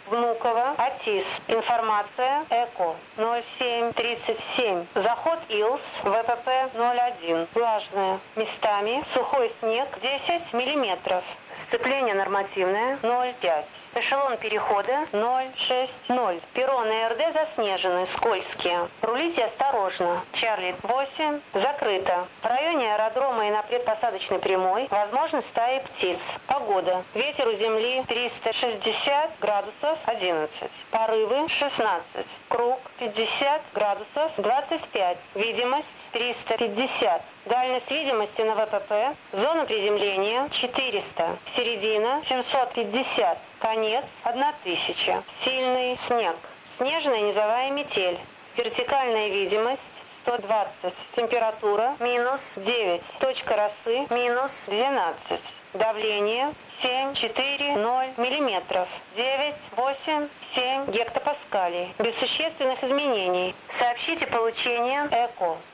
Внуково, АТИС. Информация ЭКО 0737. Заход ИЛС, ВПП 01. Влажная. Местами сухой снег 10 миллиметров. Сцепление нормативное 0,5. Эшелон перехода 060. Перроны РД заснежены, скользкие. Рулите осторожно. Чарли 8. Закрыто. В районе аэродрома и на предпосадочной прямой возможны стаи птиц. Погода. Ветер у земли 360 градусов 11. Порывы 16. Круг 50 градусов 25. Видимость 350. Дальность видимости на ВПП. Зона приземления 400. Середина 750. Конец 1000. Сильный снег. Снежная низовая метель. Вертикальная видимость 120. Температура минус 9. Точка росы минус 12. Давление 7,4,0 миллиметров. 9,8,7 гектопаскалей. Без существенных изменений. Сообщите получение ЭКО.